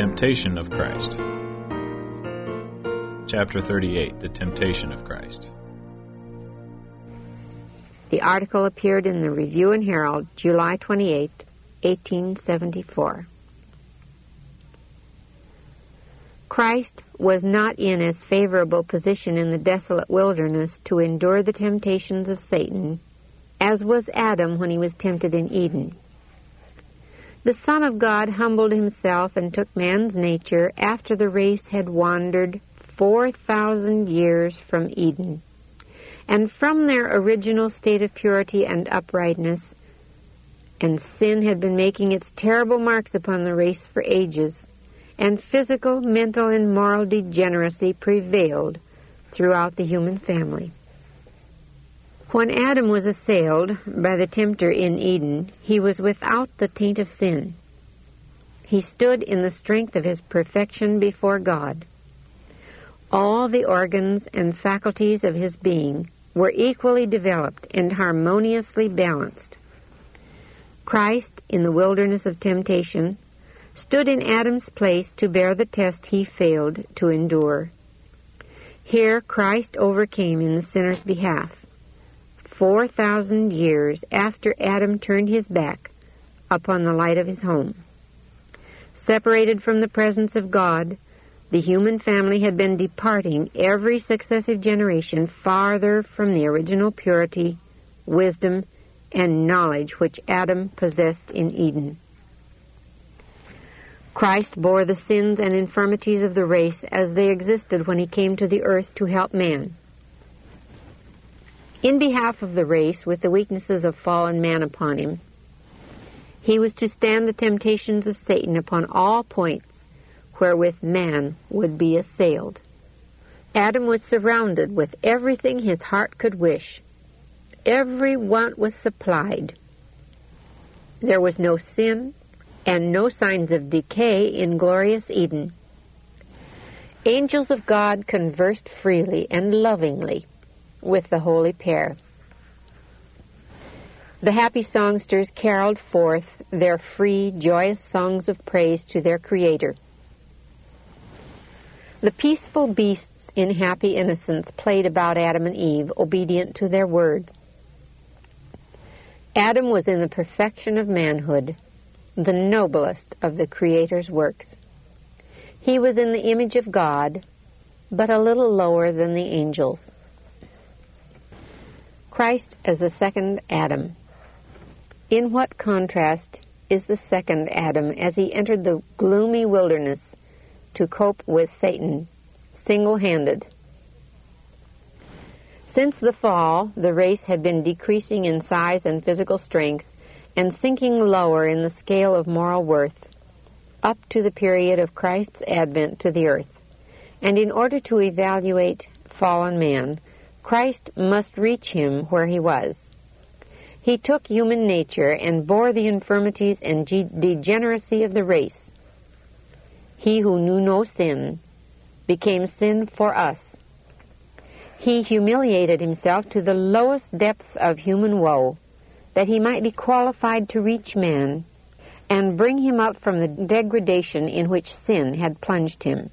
temptation of Christ. Chapter 38, The Temptation of Christ. The article appeared in the Review and Herald, July 28, 1874. Christ was not in as favorable position in the desolate wilderness to endure the temptations of Satan as was Adam when he was tempted in Eden. The Son of God humbled himself and took man's nature after the race had wandered 4,000 years from Eden, and from their original state of purity and uprightness, and sin had been making its terrible marks upon the race for ages, and physical, mental, and moral degeneracy prevailed throughout the human family. When Adam was assailed by the tempter in Eden, he was without the taint of sin. He stood in the strength of his perfection before God. All the organs and faculties of his being were equally developed and harmoniously balanced. Christ, in the wilderness of temptation, stood in Adam's place to bear the test he failed to endure. Here Christ overcame in the sinner's behalf, 4,000 years after Adam turned his back upon the light of his home. Separated from the presence of God, the human family had been departing every successive generation farther from the original purity, wisdom, and knowledge which Adam possessed in Eden. Christ bore the sins and infirmities of the race as they existed when he came to the earth to help man. In behalf of the race, with the weaknesses of fallen man upon him, he was to stand the temptations of Satan upon all points wherewith man would be assailed. Adam was surrounded with everything his heart could wish. Every want was supplied. There was no sin and no signs of decay in glorious Eden. Angels of God conversed freely and lovingly with the holy pair. The happy songsters caroled forth their free, joyous songs of praise to their Creator. The peaceful beasts in happy innocence played about Adam and Eve, obedient to their word. Adam was in the perfection of manhood, the noblest of the Creator's works. He was in the image of God, but a little lower than the angels. Christ as the second Adam. In what contrast is the second Adam as he entered the gloomy wilderness to cope with Satan single-handed? Since the fall, the race had been decreasing in size and physical strength and sinking lower in the scale of moral worth up to the period of Christ's advent to the earth. And in order to evaluate fallen man, Christ must reach him where he was. He took human nature and bore the infirmities and degeneracy of the race. He who knew no sin became sin for us. He humiliated himself to the lowest depths of human woe, that he might be qualified to reach man and bring him up from the degradation in which sin had plunged him.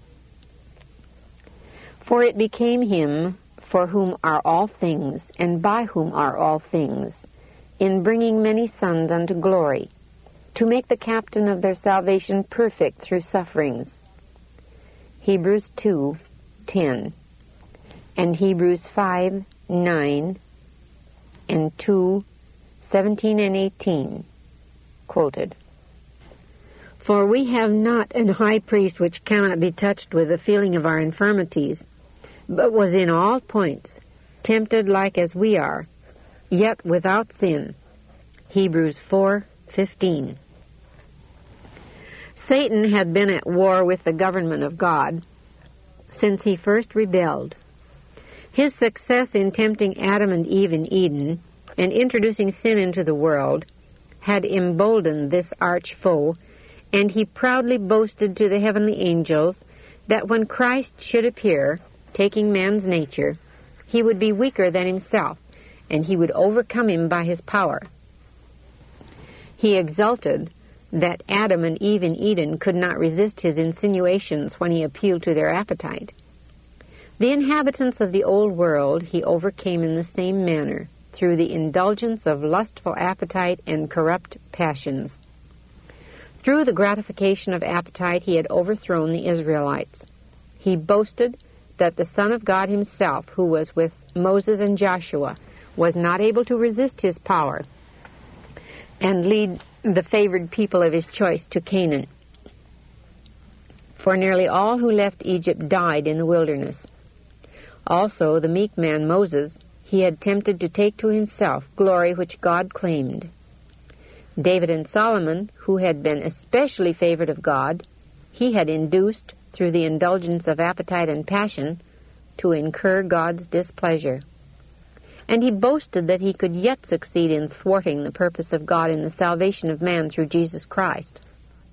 For it became him for whom are all things, and by whom are all things, in bringing many sons unto glory, to make the captain of their salvation perfect through sufferings. Hebrews 2:10, and Hebrews 5:9, and 2:17 and 18, quoted. For we have not an high priest which cannot be touched with the feeling of our infirmities, but was in all points tempted like as we are, yet without sin. Hebrews 4:15. Satan had been at war with the government of God since he first rebelled. His success in tempting Adam and Eve in Eden and introducing sin into the world had emboldened this arch foe, and he proudly boasted to the heavenly angels that when Christ should appear, taking man's nature, he would be weaker than himself, and he would overcome him by his power. He exulted that Adam and Eve in Eden could not resist his insinuations when he appealed to their appetite. The inhabitants of the old world he overcame in the same manner, through the indulgence of lustful appetite and corrupt passions. Through the gratification of appetite he had overthrown the Israelites. He boasted that the Son of God himself, who was with Moses and Joshua, was not able to resist his power and lead the favored people of his choice to Canaan. For nearly all who left Egypt died in the wilderness. Also, the meek man Moses he had tempted to take to himself glory which God claimed. David and Solomon, who had been especially favored of God, he had induced, through the indulgence of appetite and passion, to incur God's displeasure. And he boasted that he could yet succeed in thwarting the purpose of God in the salvation of man through Jesus Christ.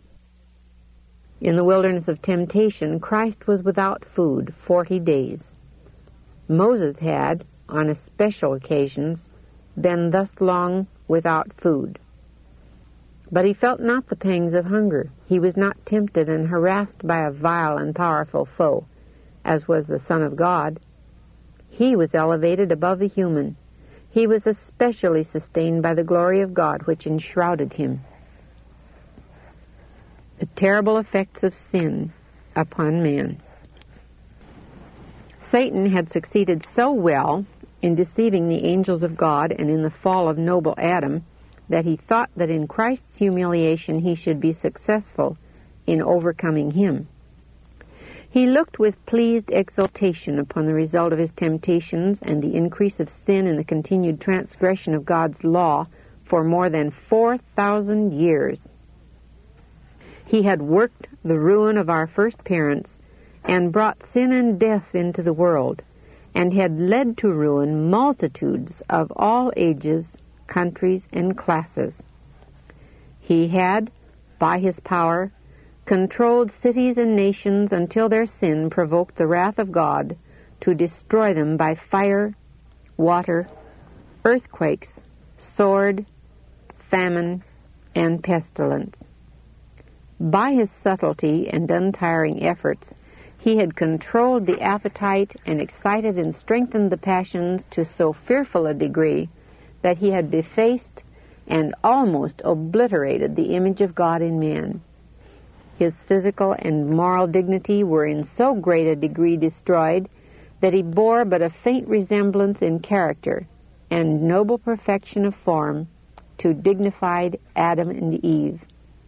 In the wilderness of temptation, Christ was without food 40 days. Moses had, on special occasions, been thus long without food. But he felt not the pangs of hunger. He was not tempted and harassed by a vile and powerful foe, as was the Son of God. He was elevated above the human. He was especially sustained by the glory of God which enshrouded him. The terrible effects of sin upon man. Satan had succeeded so well in deceiving the angels of God and in the fall of noble Adam that he thought that in Christ's humiliation he should be successful in overcoming him. He looked with pleased exultation upon the result of his temptations and the increase of sin and the continued transgression of God's law for more than 4,000 years. He had worked the ruin of our first parents and brought sin and death into the world, and had led to ruin multitudes of all ages, countries, and classes. He had, by his power, controlled cities and nations until their sin provoked the wrath of God to destroy them by fire, water, earthquakes, sword, famine, and pestilence. By his subtlety and untiring efforts, he had controlled the appetite and excited and strengthened the passions to so fearful a degree that he had defaced and almost obliterated the image of God in man. His physical and moral dignity were in so great a degree destroyed that he bore but a faint resemblance in character and noble perfection of form to dignified Adam and Eve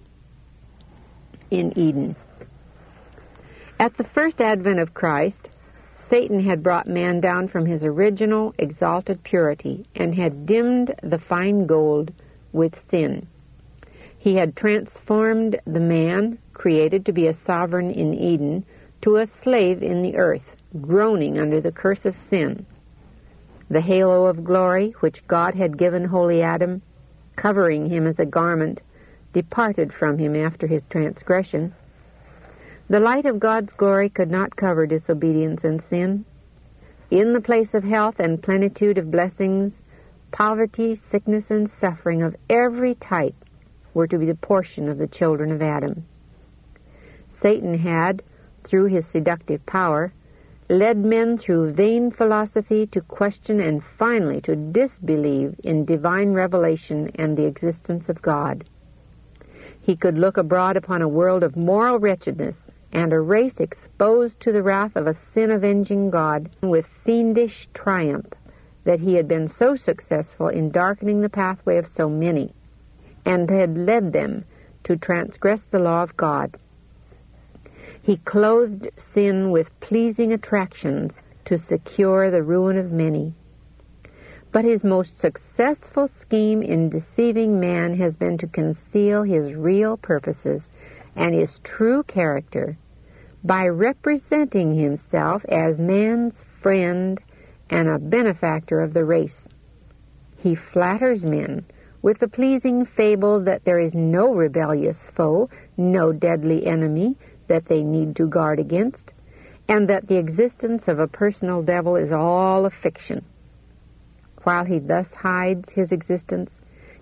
in Eden. At the first advent of Christ, Satan had brought man down from his original exalted purity and had dimmed the fine gold with sin. He had transformed the man, created to be a sovereign in Eden, to a slave in the earth, groaning under the curse of sin. The halo of glory which God had given holy Adam, covering him as a garment, departed from him after his transgression. The light of God's glory could not cover disobedience and sin. In the place of health and plenitude of blessings, poverty, sickness, and suffering of every type were to be the portion of the children of Adam. Satan had, through his seductive power, led men through vain philosophy to question and finally to disbelieve in divine revelation and the existence of God. He could look abroad upon a world of moral wretchedness and a race exposed to the wrath of a sin-avenging God with fiendish triumph that he had been so successful in darkening the pathway of so many and had led them to transgress the law of God. He clothed sin with pleasing attractions to secure the ruin of many. But his most successful scheme in deceiving man has been to conceal his real purposes and his true character by representing himself as man's friend and a benefactor of the race. He flatters men with the pleasing fable that there is no rebellious foe, no deadly enemy that they need to guard against, and that the existence of a personal devil is all a fiction. While he thus hides his existence,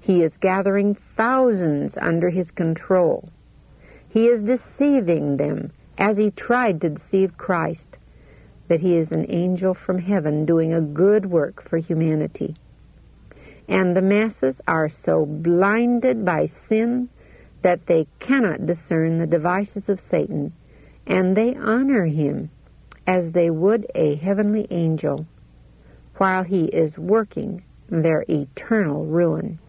He is gathering thousands under his control. He is deceiving them as he tried to deceive Christ, that he is an angel from heaven doing a good work for humanity. And the masses are so blinded by sin that they cannot discern the devices of Satan, and they honor him as they would a heavenly angel, while he is working their eternal ruin.